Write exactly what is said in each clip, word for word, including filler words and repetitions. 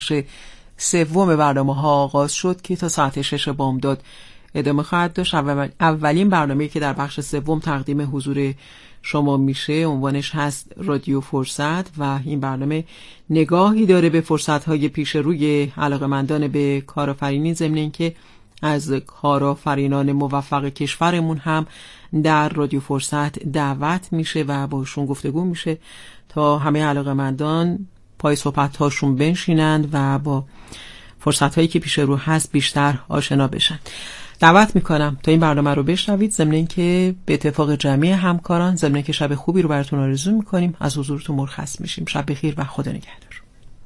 سوم برنامه ها آغاز شد که تا ساعت شش بامداد ادامه خواهد داشت. اولین برنامه‌ای که در بخش سوم تقدیم حضور شما میشه عنوانش هست رادیو فرصت و این برنامه نگاهی داره به فرصت‌های پیش روی علاقه‌مندان به کارآفرینی، ضمن اینکه از کارآفرینان موفق کشورمون هم در رادیو فرصت دعوت میشه و باشون گفتگو میشه تا همه علاقه‌مندان پای صحبت‌هاشون بنشینند و با فرصت‌هایی که پیش رو هست بیشتر آشنا بشن. دعوت میکنم تا این برنامه رو بشنوید، ضمن اینکه به اتفاق جمعی همکاران، ضمن اینکه شب خوبی رو براتون آرزو میکنیم. از حضورتون مرخص میشیم. شب بخیر و خدا نگهدار.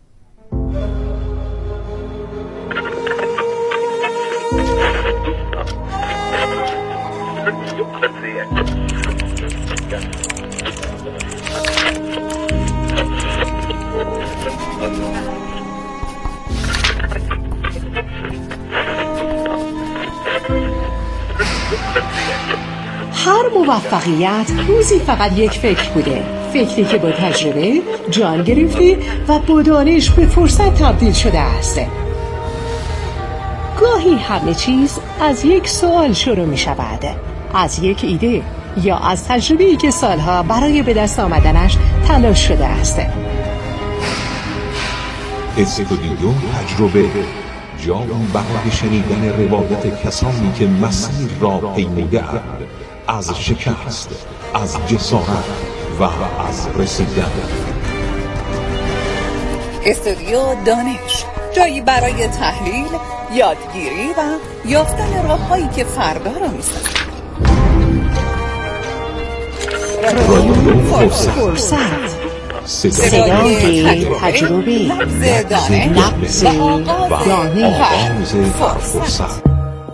هر موفقیت روزی فقط یک فکر بوده، فکری که با تجربه جان گرفته و با دانش به فرصت تبدیل شده است. گاهی همه چیز از یک سوال شروع می شود، از یک ایده یا از تجربه‌ای که سالها برای به دست آمدنش تلاش شده است. استودیو تجربه، جایی برای شنیدن روایت کسانی که مسیر را پیموده اند، از شکست، از جسارت و از رسیدن. استودیو دانش، جایی برای تحلیل، یادگیری و یافتن راه‌هایی که فردا را می‌سازند. رادیو فرصت، صدای تجربه، لحظه و آغاز فرصت.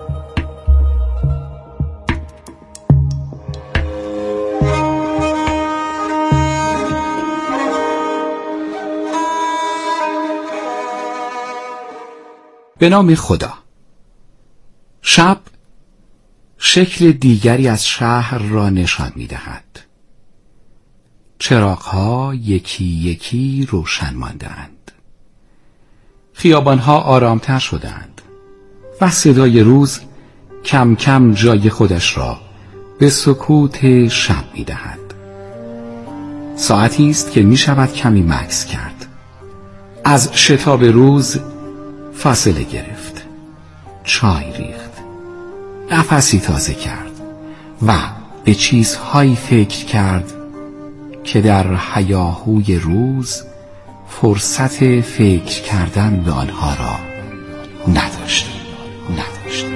به نام خدا. شب شکل دیگری از شهر را نشان می‌دهد. چراغ‌ها یکی یکی روشن مانده‌اند. خیابان‌ها آرامتر شدند و صدای روز کم کم جای خودش را به سکوت شب می‌دهد. ساعتی است که می‌شود کمی مکث کرد. از شتاب روز فاصله گرفت، چای ریخت، نفسی تازه کرد و به چیزهایی فکر کرد که در هیاهوی روز فرصت فکر کردن به آنها را نداشت نداشت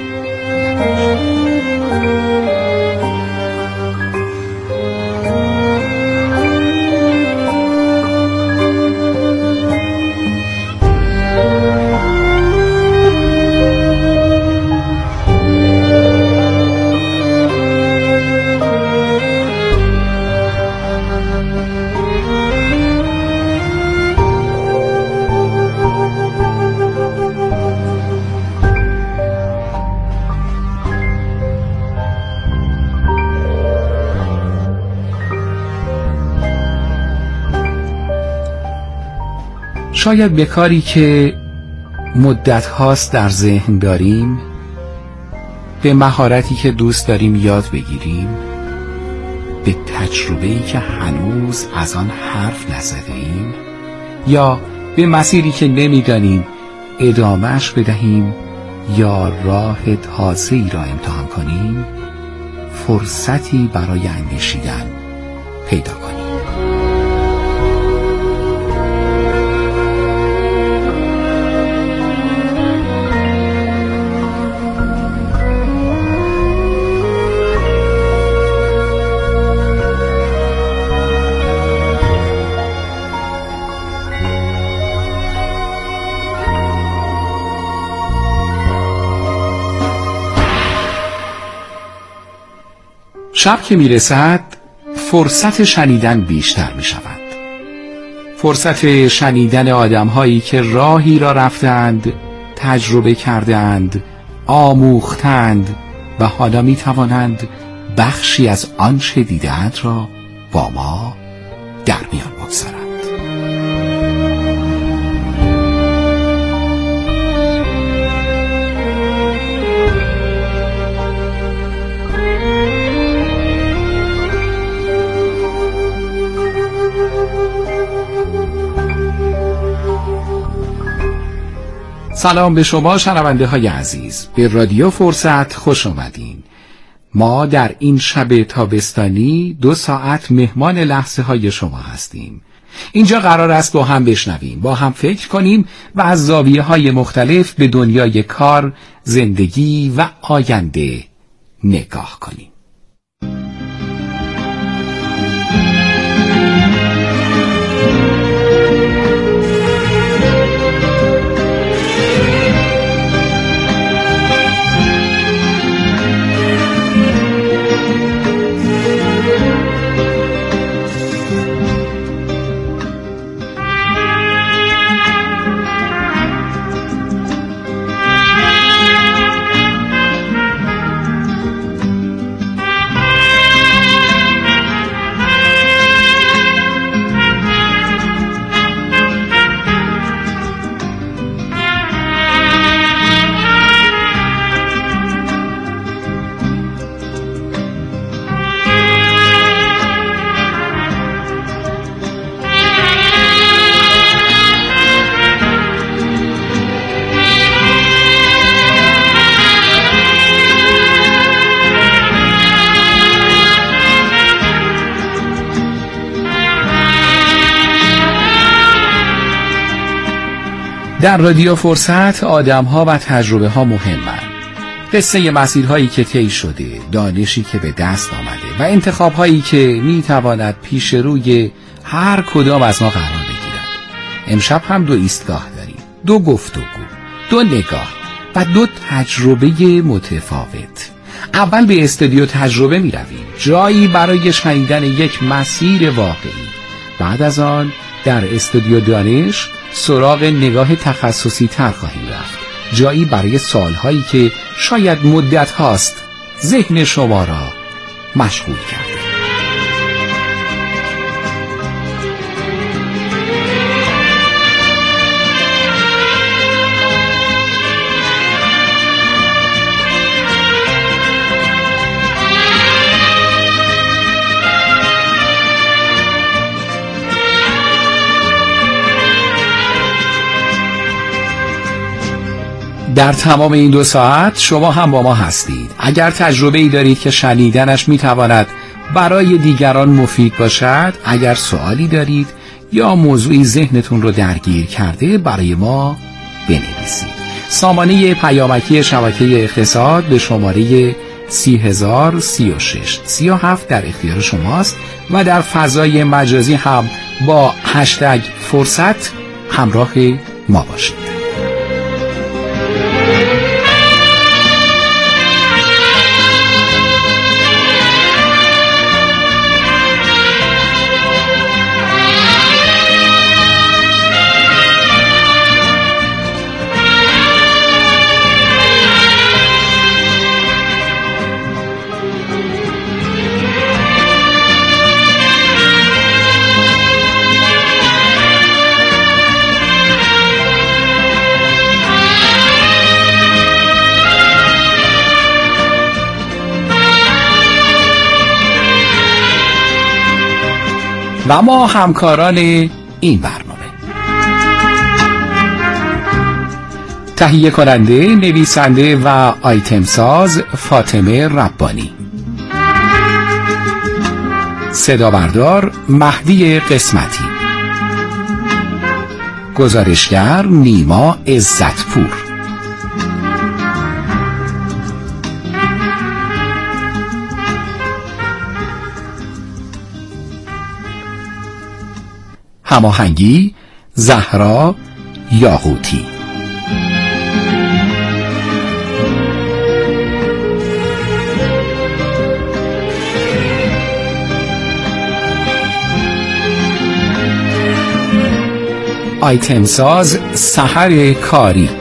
شاید به کاری که مدت هاست در ذهن داریم، به مهارتی که دوست داریم یاد بگیریم، به تجربه‌ای که هنوز از آن حرف نزده ایم، یا به مسیری که نمیدانیم ادامهش بدهیم یا راه تازه‌ای را امتحان کنیم، فرصتی برای اندیشیدن پیدا کنیم. شب که میرسد فرصت شنیدن بیشتر می شود. فرصت شنیدن آدم هایی که راهی را رفتند، تجربه کردند، آموختند و حالا می توانند بخشی از آنچه دیدند را با ما در میان بگذارند. سلام به شما شنونده های عزیز، به رادیو فرصت خوش آمدین. ما در این شب تابستانی دو ساعت مهمان لحظه های شما هستیم. اینجا قرار است با هم بشنویم، با هم فکر کنیم و از زاویه های مختلف به دنیای کار، زندگی و آینده نگاه کنیم. در رادیو فرصت آدم‌ها و تجربه‌ها مهمند. قصه مسیرهایی که طی شده، دانشی که به دست آمده و انتخاب‌هایی که می‌تواند پیش روی هر کدام از ما قرار بگیرد. امشب هم دو ایستگاه داریم، دو گفتگو، دو نگاه و دو تجربه متفاوت. اول به استودیو تجربه می‌رویم، جایی برای شنیدن یک مسیر واقعی. بعد از آن در استودیو دانش سراغ نگاه تخصصی تر خواهیم رفت، جایی برای سوالهایی که شاید مدت هاست ذهن شما را مشغول کرده. در تمام این دو ساعت شما هم با ما هستید. اگر تجربه‌ای دارید که شنیدنش میتواند برای دیگران مفید باشد، اگر سوالی دارید یا موضوعی ذهنتون رو درگیر کرده، برای ما بنویسید. سامانه پیامکی شبکه اقتصاد به شماره سی هزار سی و شش سی و هفت در اختیار شماست و در فضای مجازی هم با هشتگ فرصت همراه ما باشید. و ما همکاران این برنامه: تهیه کننده، نویسنده و آیتم ساز فاطمه ربانی، صدا بردار مهدی قسمتی، گزارشگر نیما عزتپور. هماهنگی زهرا یاقوتی. آیتم ساز سحر کاری.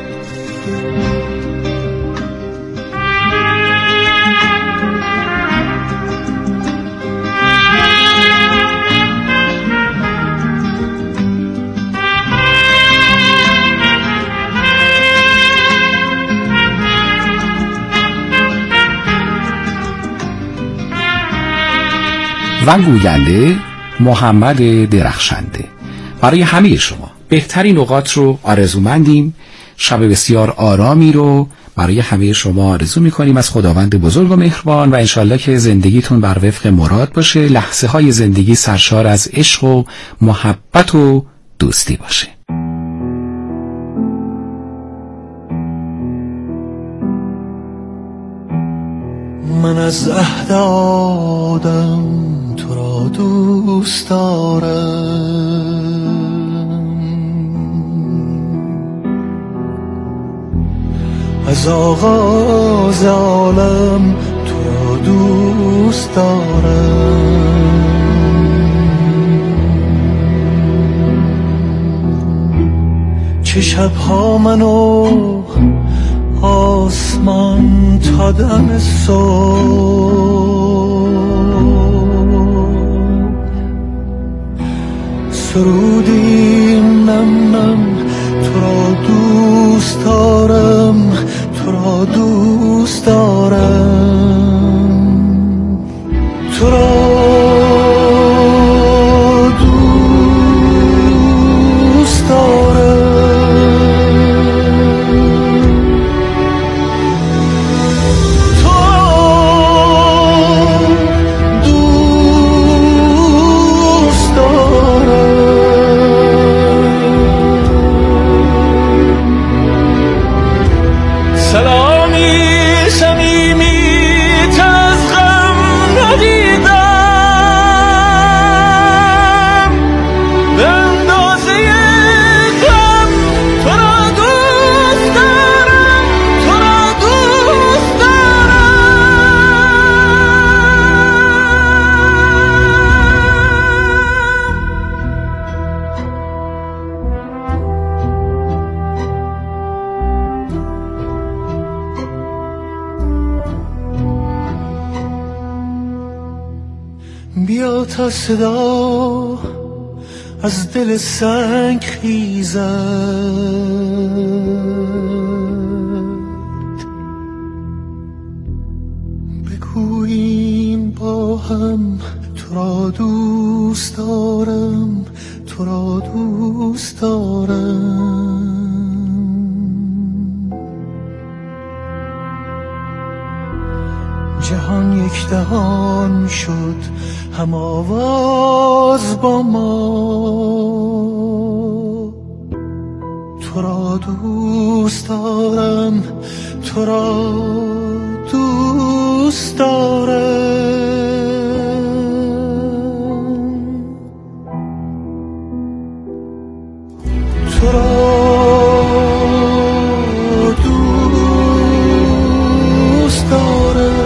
و گوینده محمد درخشنده. برای همه شما بهترین اوقات رو آرزومندیم. شب بسیار آرامی رو برای همه شما آرزو می‌کنیم از خداوند بزرگ و مهربان و انشالله که زندگیتون بر وفق مراد باشه، لحظه های زندگی سرشار از عشق و محبت و دوستی باشه. من از عهد آدم تو را دوست دارم، از آغاز عالم تو را دوست دارم. چه شبها منو آسمان تا دم صبح سرودیم نم نم تو را دوست دارم، تو را دوست دارم، تو را دوست دارم. بیا تا صدا از دل سنگ خیزد، بگوییم با هم تو را دوست دارم، تو را دوست دارم. جهان یک دهان شد هم آواز با ما، تو را دوست دارم، تو را دوست دارم. تو را دوست دارم.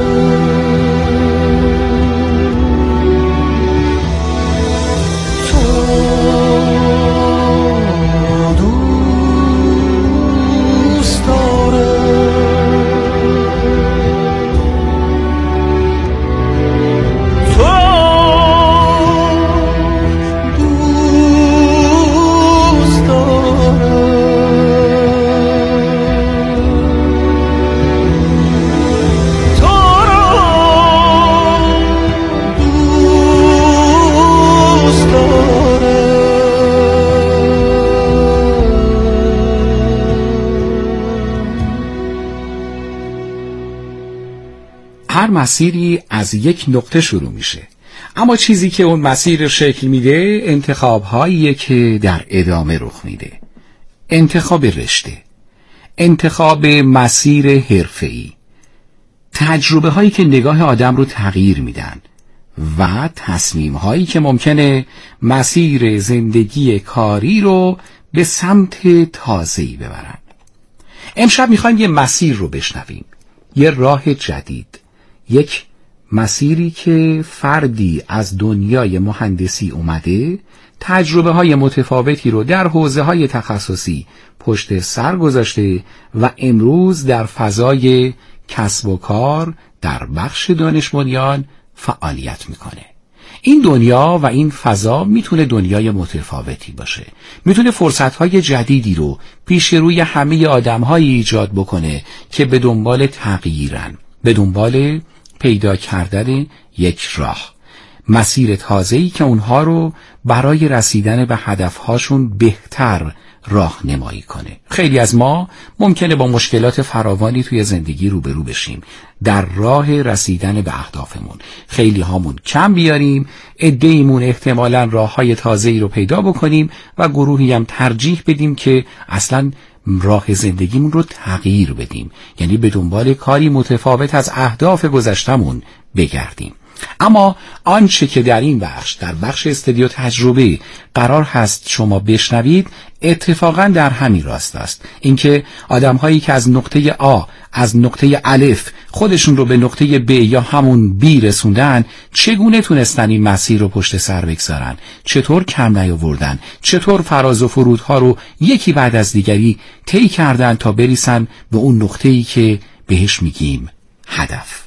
هر مسیری از یک نقطه شروع میشه، اما چیزی که اون مسیر شکل میده انتخاب‌هاییه که در ادامه رخ میده. انتخاب رشته، انتخاب مسیر حرفه‌ای، تجربه هایی که نگاه آدم رو تغییر میدن و تصمیم هایی که ممکنه مسیر زندگی کاری رو به سمت تازه‌ای ببرن. امشب میخوایم یه مسیر رو بشنویم، یه راه جدید، یک مسیری که فردی از دنیای مهندسی اومده، تجربه های متفاوتی رو در حوزه های تخصصی پشت سر گذاشته و امروز در فضای کسب و کار در بخش دانش بنیان فعالیت میکنه. این دنیا و این فضا میتونه دنیای متفاوتی باشه، میتونه فرصتهای جدیدی رو پیش روی همه آدم‌های ایجاد بکنه که به دنبال تغییرن، به دنبال پیدا کردن یک راه، مسیر تازه‌ای که اونها رو برای رسیدن به هدفهاشون بهتر راهنمایی کنه. خیلی از ما ممکنه با مشکلات فراوانی توی زندگی روبرو بشیم در راه رسیدن به اهدافمون. خیلی هامون کم بیاریم، عده‌ایمون احتمالاً راه‌های تازه‌ای رو پیدا بکنیم و گروهی هم ترجیح بدیم که اصلاً راه زندگیمون رو تغییر بدیم، یعنی به دنبال کاری متفاوت از اهداف گذشتمون بگردیم. اما آنچه که در این بخش، در بخش استودیو تجربه قرار هست شما بشنوید، اتفاقا در همین راست است. اینکه آدم‌هایی که از نقطه آ، از نقطه الف خودشون رو به نقطه ب یا همون بی رسوندن، چگونه تونستن این مسیر رو پشت سر بگذارن، چطور کم نیاوردن، چطور فراز و فرودها رو یکی بعد از دیگری طی کردن تا برسن به اون نقطه‌ای که بهش میگیم هدف.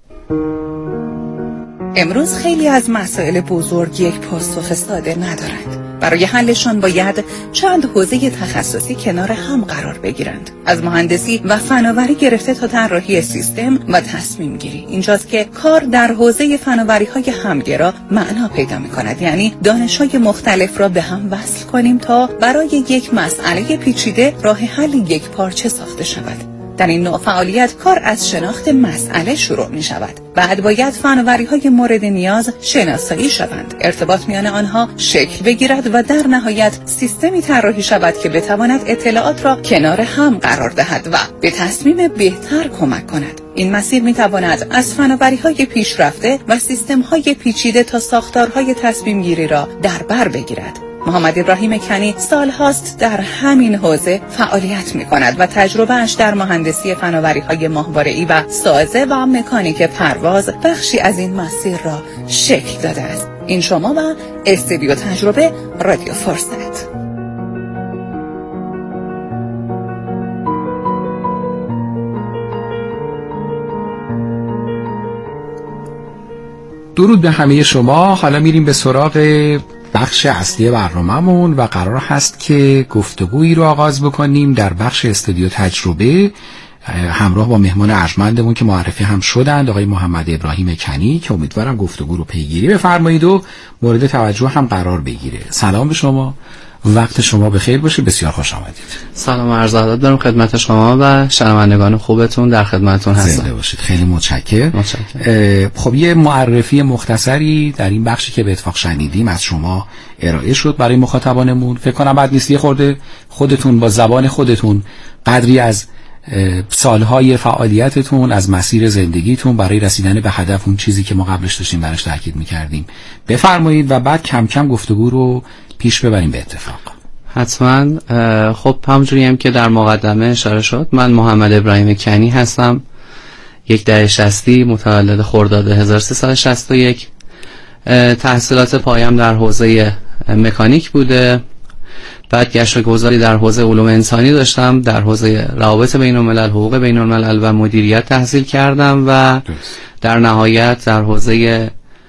امروز خیلی از مسائل بزرگ یک پاسخ ساده ندارند. برای حلشان باید چند حوزه تخصصی کنار هم قرار بگیرند. از مهندسی و فناوری گرفته تا طراحی سیستم و تصمیم گیری. اینجاست که کار در حوزه فناوری‌های همگرا معنا پیدا می‌کند. یعنی دانش‌های مختلف را به هم وصل کنیم تا برای یک مسئله پیچیده راه حل یک پارچه ساخته شود. در این نوع فعالیت کار از شناخت مسئله شروع می شود. بعد باید فناوری‌های مورد نیاز شناسایی شوند، ارتباط میان آنها شکل بگیرد و در نهایت سیستمی طراحی شود که بتواند اطلاعات را کنار هم قرار دهد و به تصمیم بهتر کمک کند. این مسیر می تواند از فناوری‌های پیشرفته و سیستم‌های پیچیده تا ساختارهای تصمیم گیری را در بر بگیرد. محمد ابراهیم کنی سال هاست در همین حوزه فعالیت می کند و تجربهش در مهندسی فناوری‌های ماهواره‌ای و سازه و مکانیک پرواز بخشی از این مسیر را شکل داده است. این شما و استودیو تجربه رادیو فرصت. درود به همه شما. حالا میریم به سراغ بخش اصلی برنامه‌مون و قرار هست که گفتگویی رو آغاز بکنیم در بخش استودیو تجربه همراه با مهمان ارجمندمون که معرفی هم شدند، آقای محمد ابراهیم کنی، که امیدوارم گفتگو رو پیگیری بفرمایید و مورد توجه هم قرار بگیره. سلام به شما، وقت شما بخیر باشه، بسیار خوش آمدید. سلام و عرض ادب دارم خدمت شما و شنوندگان خوبتون، در خدمتتون هستم. زنده باشید. خیلی متشکرم. متشکرم. خب یه معرفی مختصری در این بخشی که به اتفاق شنیدیم از شما ارائه شد برای مخاطبانمون. فکر کنم بعد نیست یه خورده خودتون با زبان خودتون قدری از سالهای فعالیتتون، از مسیر زندگیتون برای رسیدن به هدف، اون چیزی که ما قبلش داشتیم براش تاکید می‌کردیم، بفرمایید و بعد کم کم گفتگو رو پیش ببریم به اتفاق. حتما. خب همونجوری هم که در مقدمه اشاره شد، من محمد ابراهیم کنی هستم، یک دهه شصتی، متولد خرداد هزار و سیصد و شصت و یک. تحصیلات پایم در حوزه مکانیک بوده، بعد گشت و گذاری در حوزه علوم انسانی داشتم، در حوزه روابط بین الملل، حقوق بین الملل و مدیریت تحصیل کردم و در نهایت در حوزه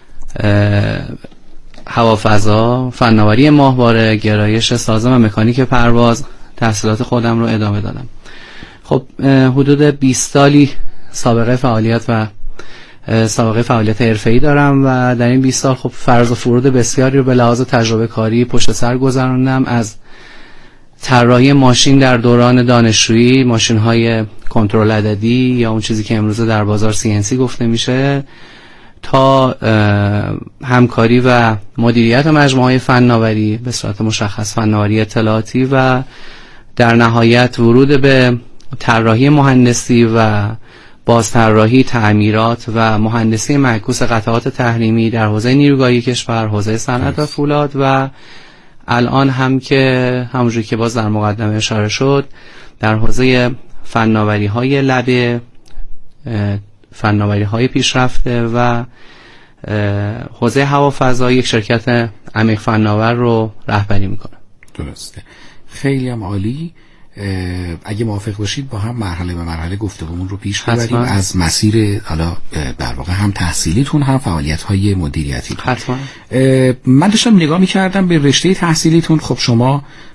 هوافضا، فناوری ماهواره، گرایش سازه و مکانیک پرواز تحصیلات خودم رو ادامه دادم. خب حدود بیست سالی سابقه فعالیت و سابقه فعالیت حرفه‌ای دارم و در این بیست سال خب فرض و فرود بسیاری رو به لحاظ تجربه کاری پشت سر گذراندم، از طراحی ماشین در دوران دانشجویی، ماشین‌های کنترل عددی یا اون چیزی که امروزه در بازار سی ان سی گفته میشه، تا همکاری و مدیریت مجموعه فناوری به صورت مشخص فناوری اطلاعاتی و در نهایت ورود به طراحی مهندسی و بازطراحی تعمیرات و مهندسی معکوس قطعات تحریمی در حوزه نیروگاهی کشور، حوزه صنعت و فولاد و الان هم که همونجوری که باز در مقدمه اشاره شد در حوزه فناوری های لبه، فناوری های پیشرفته و حوزه هوافضا یک شرکت عمیق فناور رو رهبری میکنه. درسته، خیلی هم عالی. اگه موافق باشید با هم مرحله به مرحله گفتگومون رو پیش ببریم از مسیر حالا در واقع هم تحصیلیتون هم فعالیت‌های مدیریتیتون. حتما. من داشتم نگاه می‌کردم به رشته تحصیلیتون. خب شما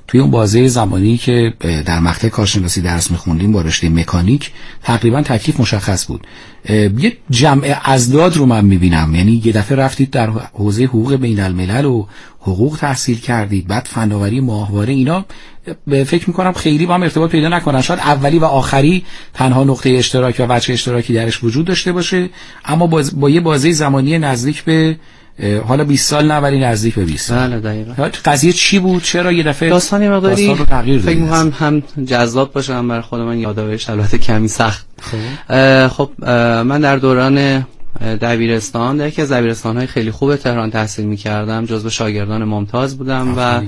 توی اون بازه زمانی که در مقطع کارشناسی درس میخوندیم با رشته مکانیک تقریبا تکلیف مشخص بود. یه جمع ازداد رو من میبینم، یعنی یه دفعه رفتید در حوزه حقوق بین الملل و حقوق تحصیل کردید، بعد فناوری ماهواره، اینا فکر میکنم خیلی با هم ارتباط پیدا نکنن، شاید اولی و آخری تنها نقطه اشتراک و وجه اشتراکی درش وجود داشته باشه، اما با, با یه بازه زمانی نزدیک به حالا بیست سال نه ولی نزدیک به بیست سال. بله دقیقاً. قضیه چی بود؟ چرا یه دفعه داستانی مقداری فکر می‌کنم هم جذاب باشه هم برای خود من یادآوریش البته کمی سخت. خب خب من در دوران دبیرستان در یکی از دبیرستان‌های خیلی خوب تهران تحصیل می‌کردم، جزو شاگردان ممتاز بودم و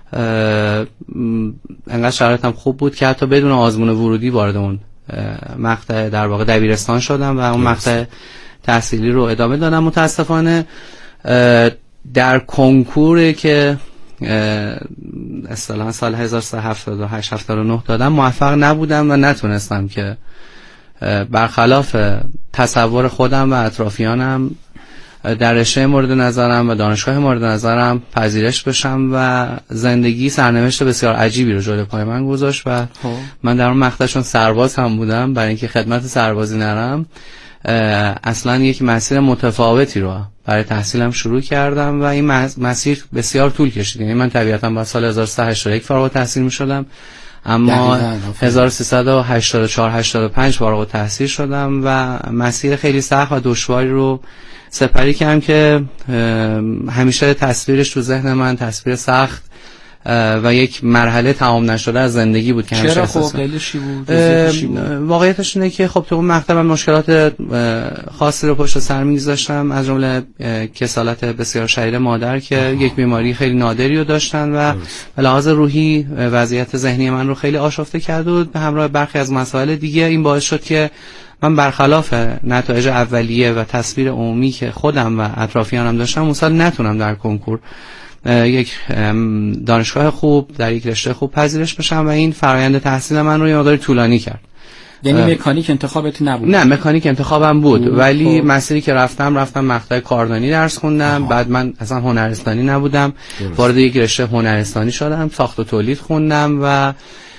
انقدر شرایطم خوب بود که حتی بدون آزمون ورودی وارد اون مقطع در واقع دبیرستان شدم و اون مقطع تحصیلی رو ادامه دادم. متاسفانه در کنکوری که اصطلاحاً سال هزار و سیصد و هفتاد و هشت هفتاد و نه دادم موفق نبودم و نتونستم که برخلاف تصور خودم و اطرافیانم در رشته مورد نظرم و دانشگاه مورد نظرم پذیرش بشم و زندگی سرنوشت بسیار عجیبی رو جلوی پای من گذاشت و من در اون مقطعشون سرباز هم بودم. برای اینکه خدمت سربازی نرم اصلا یک مسیر متفاوتی رو برای تحصیلم شروع کردم و این مسیر بسیار طول کشید. یعنی من طبیعتاً با سال هزار و سیصد و هشتاد و یک فارغ التحصیل می شدم، اما هزار و سیصد و هشتاد و چهار هشتاد و پنج فارغ التحصیل شدم و مسیر خیلی سخت و دشواری رو سپری کردم که همیشه تصویرش تو ذهن من تصویر سخت و یک مرحله تمام نشده از زندگی بود که همیشه چرا احساس خب دلشی بود؟ واقعیتش اینه که خب تو اون مقطع من مشکلات خاصی رو پشت سر می‌گذاشتم، از جمله کسالت بسیار شدید مادر که آه. یک بیماری خیلی نادری رو داشتن و به لحاظ روحی وضعیت ذهنی من رو خیلی آشفته کرد و به همراه برخی از مسائل دیگه این باعث شد که من برخلاف نتایج اولیه و تصویر عمومی که خودم و اطرافیانم داشتم اون سال نتونم در کنکور یک دانشگاه خوب در یک رشته خوب پذیرش بشم و این فرآیند تحصیل من رو یه مقدار طولانی کرد. یعنی مکانیک انتخابت نبود؟ نه مکانیک انتخابم بود اوه. ولی خب. مسیری که رفتم رفتم مقطع کاردانی درس خوندم. آها. بعد من اصلا هنرستانی نبودم، وارد یک رشته هنرستانی شدم، ساخت و تولید خوندم و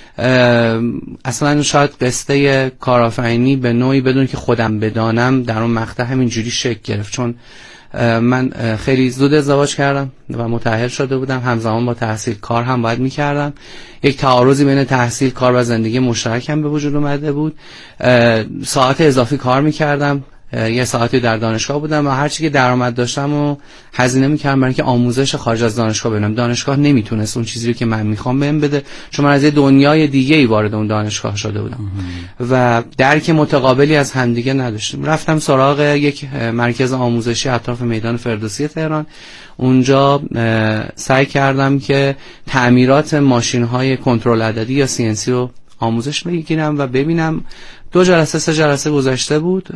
اصلا شاید قصه کارآفرینی به نوعی بدون که خودم بدانم در اون مقطع همینجوری شکل گرفت، چون من خیلی زود ازدواج کردم و متأهل شده بودم، همزمان با تحصیل کار هم باید میکردم، یک تعارضی بین تحصیل کار و زندگی مشترکم به وجود اومده بود، ساعت اضافی کار میکردم، یه ساعتی در دانشگاه بودم و هرچی که درآمد داشتم و هزینه میکردم برای اینکه آموزش خارج از دانشگاه ببینم. دانشگاه نمیتونست اون چیزی رو که من میخوام بهم بده، چون من از یه دنیای دیگه ای وارد اون دانشگاه شده بودم و درک متقابلی از همدیگه نداشتیم. رفتم سراغ یک مرکز آموزشی اطراف میدان فردوسی تهران. اونجا سعی کردم که تعمیرات ماشین‌های کنترل عددی یا سی ان سی رو آموزش بگیرم و ببینم. دو جلسه سه جلسه گذشته بود،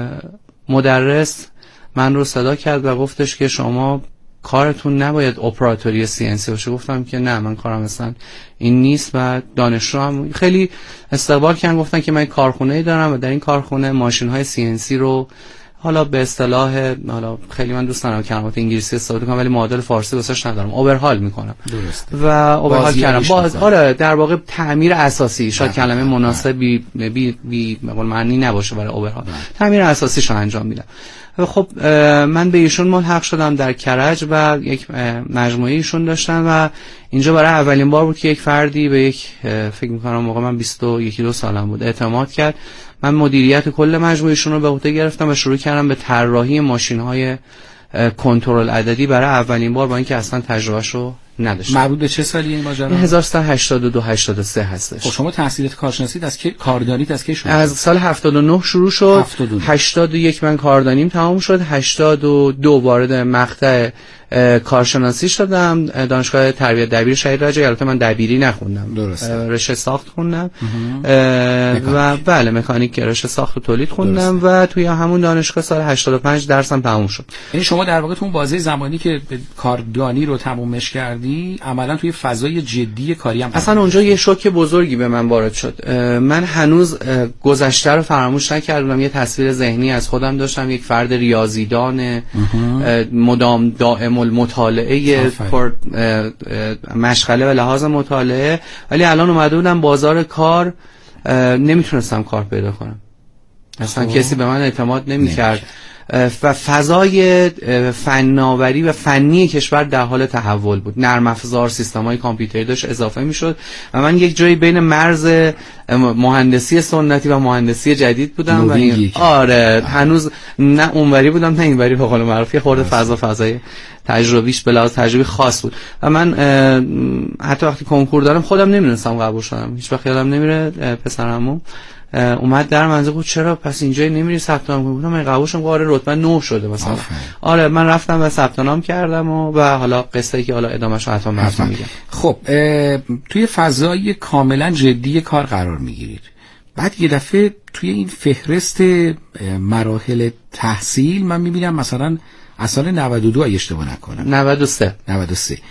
مدرس من رو صدا کرد و گفتش که شما کارتون نباید اپراتوری سی ان سی باشه. گفتم که نه، من کارم اصلا این نیست و دانشجو هم خیلی استقبال کردن، گفتن که من کارخونه‌ای دارم و در این کارخونه ماشین‌های سی ان سی رو حالا به اصطلاح، حالا خیلی من دوست دارم کلمات انگلیسی استفاده کنم ولی معادل فارسی واسش ندارم، اوورهال میکنم. درسته. و اوورهال کردم باز آره در واقع تعمیر اساسی، شاید کلمه مناسبی بی بی معنی نباشه برای اوورهال، تعمیر اساسیش رو انجام میدم. خب من به ایشون ملحق شدم در کرج و یک مجموعه ایشون داشتن و اینجا برای اولین بار بود که یک فردی به یک، فکر میکنم موقع من بیست و یک دو سالم بود، اعتماد کرد. من مدیریت کل مجموعهشون رو به عهده گرفتم و شروع کردم به طراحی ماشین‌های کنترل عددی برای اولین بار، با اینکه اصلا تجربهشو نداشتم. مربوط به چه سالی این ماجرا؟ هزار و سیصد و هشتاد و دو هشتاد و سه هستش. خب شما تحصیلات کارشناسی از کی کاردانی از کی شروع؟ از سال هفتاد و نه شروع شد. هشتاد و یک من کاردانیم تمام شد. هشتاد و دو وارد مقطع کارشناسی شدم دانشگاه تربیت دبیر شهید رجایی. البته من دبیری نخوندم، رشته ساخت خوندم و بله مکانیک رشته ساخت و تولید خوندم و توی همون دانشگاه سال هشتاد و پنج درسم تموم شد. یعنی شما در واقع تو اون بازه زمانی که کاردانی رو تمومش کردی عملا توی فضای جدی کاری هم اصلا اونجا یه شوک بزرگی به من وارد شد. من هنوز گذشته رو فراموش نکردم، یه تصویر ذهنی از خودم داشتم، یک فرد ریاضیدان مدام دائم المطالعه پر مشغله و لحاظ مطالعه، ولی الان اومده بودم بازار کار نمیتونستم کار پیدا کنم، اصلا کسی به من اعتماد نمیکرد و فضای فناوری و فنی کشور در حال تحول بود. نرم افزار، سیستم‌های کامپیوتری داشت اضافه میشد و من یک جایی بین مرز مهندسی سنتی و مهندسی جدید بودم و این آره هنوز نه اونوری بودم نه اینوری، به قول معروف یه خورده فضا فضای تجربیش به لحاظ تجربی خاص بود و من حتی وقتی کنکور دارم خودم نمیدونستم قبول شدم، هیچ وقت یادم نمیره پسرمو اومد در منزل بود چرا پس اینجا نمیری ثبت نام کنی؟ من قبول شدم، آره رتبه نه شده مثلا. آفه. آره من رفتم و ثبت نام کردم و, و حالا قصه ای که حالا ادامهش رو حتما براتون میگم. خب توی فضای کاملا جدی کار قرار میگیرید، بعد یه دفعه توی این فهرست مراحل تحصیل من میبینم مثلا از سال نود و دو اگه اشتباه نکنم نود و سه نود و سه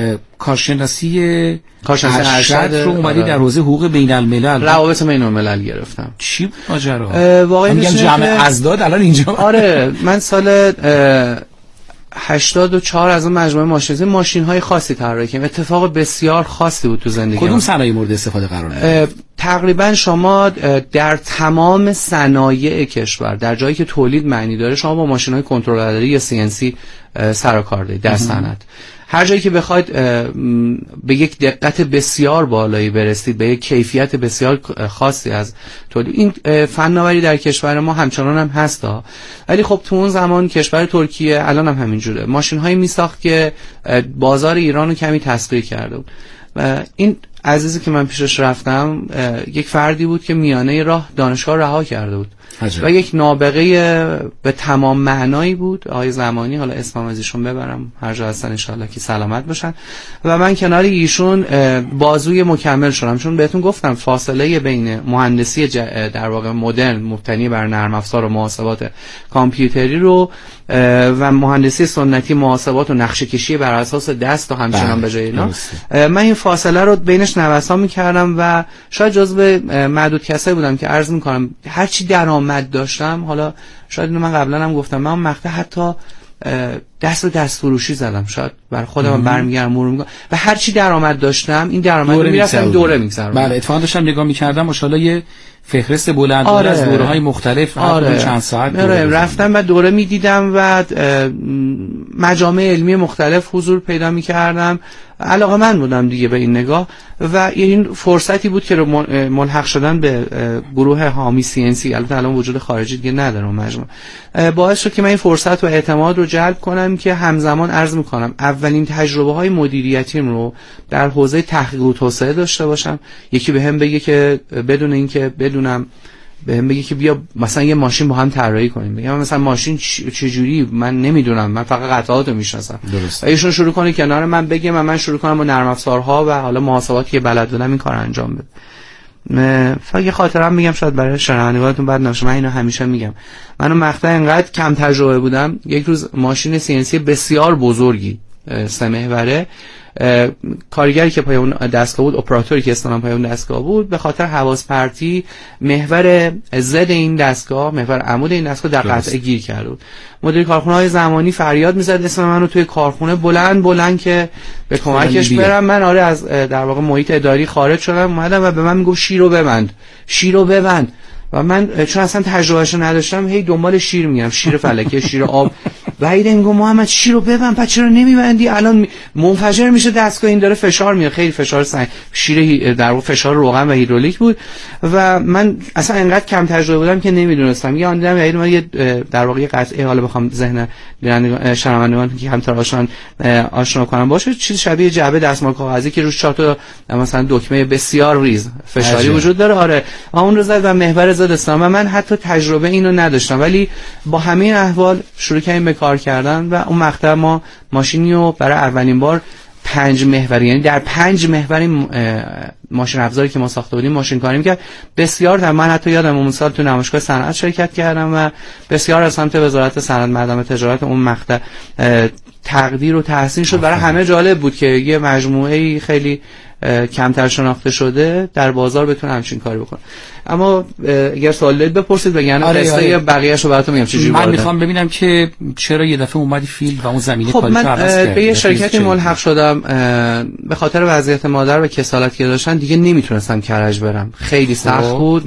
کارشناسی کارشناسی ارشد رو اومدی در حوزه حقوق بین الملل، روابط بین الملل گرفتم. چی بود ماجرا؟ واقعا میگم جمع ازداد الان اینجا. آره من سال هشتاد و چهار از اون مجموعه ماشین ماشین های خاصی طراحی کردم، اتفاق بسیار خاصی بود تو زندگی. کدوم صنایع مورد استفاده قرار گرفت؟ تقریبا شما در تمام صنایع کشور در جایی که تولید معنی داره شما با ماشین های کنترلداری یا سی ان سی سر و کار دارید در صنعت. هر جایی که بخواید به یک دقت بسیار بالایی برسید، به یک کیفیت بسیار خاصی از تولید، این فناوری در کشور ما همچنان هم هست ها. ولی خب تو اون زمان کشور ترکیه الان هم همینجوره، ماشین هایی می ساخت که بازار ایران رو کمی تسخیر کرده بود. این عزیزی که من پیشش رفتم یک فردی بود که میانه راه دانشگاه رها کرده بود عجب. و یک نابغه به تمام معنایی بود، آقای زمانی، حالا اسمم از ایشون ببرم هر جا هستن انشالله که سلامت باشن، و من کنار ایشون بازوی مکمل شدم، چون بهتون گفتم فاصله بین مهندسی در واقع مدرن مبتنی بر نرم افزار و محاسبات کامپیوتری رو و مهندسی سنتی محاسبات و نقشه کشی بر اساس دست و همچنان به جای اینا، من این فاصله رو بینش نوسان می‌کردم و شاید جزو معدود کسایی بودم که عرض می‌کنم هر چی درآمد داشتم، حالا شاید اینو من قبلا هم گفتم، من مقطع حتی دست به دست فروشی زدم، شاید بر خودم برمیگردم مرور میکنم و هر چی درآمد داشتم این درآمد رو میرفتم دوره میگذرونم. بله اتفاقا داشتم نگاه میکردم ماشاءالله یه فهرست بلند آره. از دوره‌های مختلف آره. چند ساعت آره. رفتم و دوره میدیدم و مجامع علمی مختلف حضور پیدا میکردم، علاقه من بودم دیگه به این نگاه و این فرصتی بود که ملحق شدن به گروه حامی سی ان سی، البته الان وجود خارجی دیگه نداره اون مجموعه، باعث شد که من این فرصت و اعتماد رو جلب کنم که همزمان عرض میکنم اولین تجربه های مدیریتیم رو در حوزه تحقیق و توسعه داشته باشم. یکی بهم بگه که بدون اینکه بدونم بهم بگه که بیا مثلا یه ماشین با هم طراحی کنیم، بگم مثلا ماشین چجوری من نمیدونم، من فقط قطعات رو میشناسم، و ایشون شروع کنه کنار من بگه و من شروع کنم با نرم افزارها و حالا محاسباتی که بلد بودم این کار انجام بده. فقط یه خاطرم میگم شاید برای شنوندگانتون بد نباشه، من اینو همیشه میگم، من اون مقطع انقدر کم تجربه بودم، یک روز ماشین سی ان سی بسیار بزرگی سه محوره، کارگری که پای اون دستگاه بود، اپراتوری که اصطلاحاً پای اون دستگاه بود، به خاطر حواس پرتی محور زد این دستگاه، محور عمود این دستگاه در قطعه گیر کرده بود. مدیر کارخونه های زمانی فریاد میزد اسم منو توی کارخونه بلند بلند که به کمکش برم. من آره از در واقع محیط اداری خارج شدم، اومدم و به من میگفت شیرو ببند شیرو ببند و من چون اصلا تجربهشو نداشتم هی دنبال شیر میگم، شیر فلکه، شیر آب، و هی میگم محمد شیر رو ببند، پس چرا نمیبندی؟ الان منفجر میشه دستگاه، این داره فشار میاد، خیلی فشار سنگ، شیر در واقع فشار روغن و هیدرولیک بود و من اصلا انقدر کم تجربه بودم که نمیدونستم. یه آندیدم یعنی من یه در واقع قطعه، حالا بخوام ذهن شنوندگان که همتر آشنا آشنا کنم باشه، چیز شبیه جعبه دستمال کاغذی که روش چهار تا مثلا دکمه بسیار ریز فشاری وجود داره، آره اون رو زد و محور زد استام و من حتی تجربه اینو نداشتم، ولی با همین احوال شروع کردیم به کار کردن و اون مقطع ما ماشینی رو برای اولین بار پنج محوری، یعنی در پنج محوری ماشین افزاری که ما ساخته بودیم ماشین کاری می‌کرد. بسیار تا من حتی یادم اون سال تو نمایشگاه صنعت شرکت کردم و بسیار از سمت وزارت صنعت معدن تجارت اون مقطع تقدیر و تحسین شد. برای همه جالب بود که یه مجموعه خیلی کمتر شناخته شده در بازار بتونه همچین کاری بکنه. اما اگر سوال دارید بپرسید بگن آره قصه آره. بقیه‌اشو براتون میگم چجوری. من میخوام ببینم که چرا یه دفعه اومدی فیلد و اون زمینه خب کاری من رو عوض کردی. به یه شرکتی ملحق شدم به خاطر وضعیت مادر و کسالت که داشتن دیگه نمیتونستم کرج برم، خیلی سخت بود.